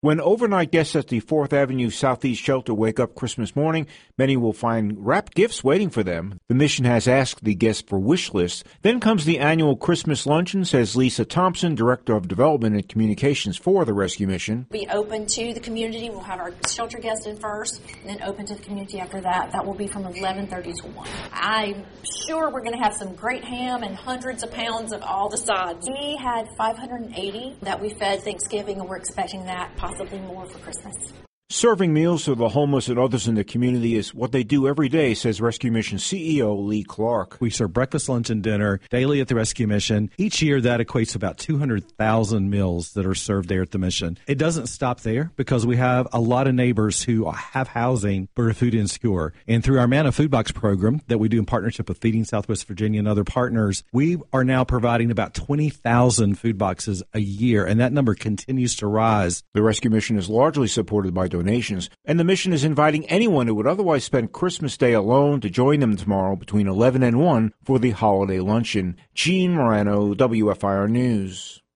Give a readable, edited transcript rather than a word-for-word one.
When overnight guests at the 4th Avenue Southeast Shelter wake up Christmas morning, many will find wrapped gifts waiting for them. The mission has asked the guests for wish lists. Then comes the annual Christmas luncheon, says Lisa Thompson, Director of Development and Communications for the Rescue Mission. Be open to the community. We'll have our shelter guests in first, and then open to the community after that. That will be from 11:30 to 1. I'm sure we're going to have some great ham and hundreds of pounds of all the sides. We had 580 that we fed Thanksgiving, and we're expecting that possibly more for Christmas. Serving meals to the homeless and others in the community is what they do every day, says Rescue Mission CEO Lee Clark. We serve breakfast, lunch, and dinner daily at the Rescue Mission. Each year, that equates to about 200,000 meals that are served there at the mission. It doesn't stop there because we have a lot of neighbors who have housing but are food insecure. And through our Manna Food Box program that we do in partnership with Feeding Southwest Virginia and other partners, we are now providing about 20,000 food boxes a year, and that number continues to rise. The Rescue Mission is largely supported by donations, and the mission is inviting anyone who would otherwise spend Christmas Day alone to join them tomorrow between 11 and 1 for the holiday luncheon. Gene Morano, WFIR News.